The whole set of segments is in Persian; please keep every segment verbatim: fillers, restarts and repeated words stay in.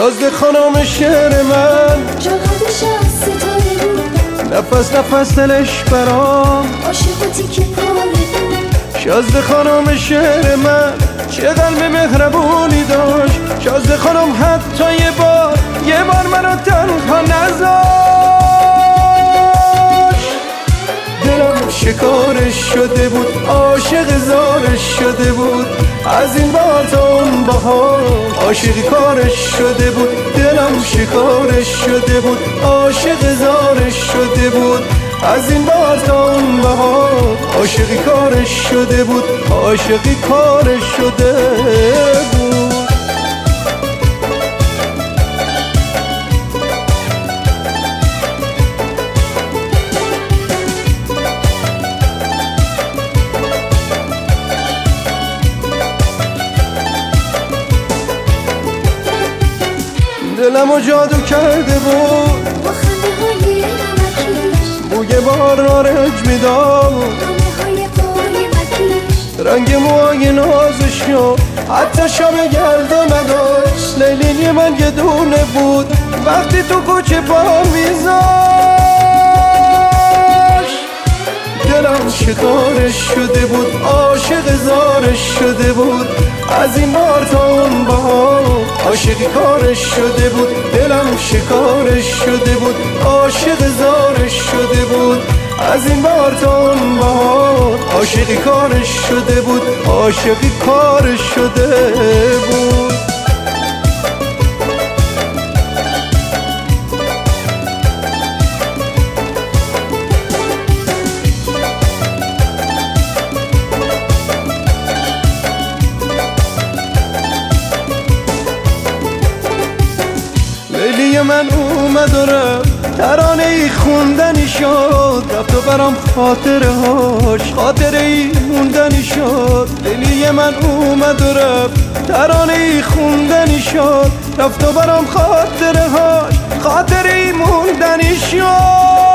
شازده خانم شعر من جاهدش از ستاره بود، نفس نفس دلش برام عاشقاتی که پاره بود. شازده خانم شعر من چه قلب مهربونی داشت. شازده خانم حتی یه بار یه بار منو تنها نذاشت. دلم شکارش شده بود، عاشق زارش شده بود. از این بار تا اون بهار عاشقی کارش شده بود. دلم شکارش شده بود، عاشق زارش شده بود. از این بار تا اون بهار عاشقی کارش شده بود. عاشقی کارش شده بود. دلمو جادو کرده بود، با خنده های نمکیش بوی بار رنج میداد. دامه های پای مکیش رنگ موهای نازشو حتی شب گردا نداشت. لیلی من یه دونه بود وقتی تو کوچه پا میذاش. دلم شکارش شده بود، عاشق زارش شده بود. از این بار تا اون بهار عاشقی کارش شده بود. دلم شکارش شده بود، عاشق زارش شده بود. از این بار تا اون بهار عاشقی کارش شده بود. عاشقی کارش شده بود. لیلی من اومد و رفت، ترانه ای خوندنی شد. رفت و برام خاطره هاش خاطره ای موندنی شد. لیلی من اومد و رفت، ترانه ای خوندنی شد. رفت و برام خاطره هاش خاطره ای موندنی شد.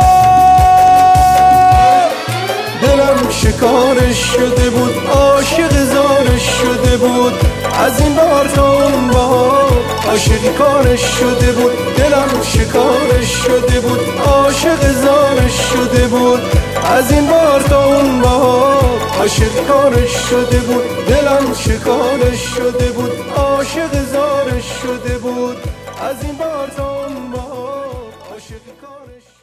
دلم شکارش شده بود، عاشق زارش شده بود. از این بار تا اون بهار عاشقی کارش شده بود. دلم شکارش شده بود، عاشق زارش شده بود. از این بار تا اون بهار عاشقی کارش شده بود. دلم شکارش شده بود، عاشق زارش شده بود. از این بار تا اون بهار عاشقی کارش